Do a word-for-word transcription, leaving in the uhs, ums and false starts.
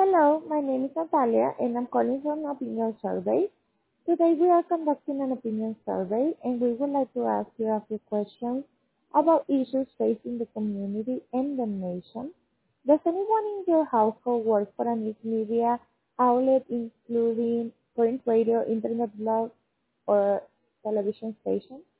Hello, my name is Natalia and I'm calling from Opinion Survey. Today we are conducting an opinion survey and we would like to ask you a few questions about issues facing the community and the nation. Does anyone in your household work for a news media outlet including print, radio, internet blog, or television station?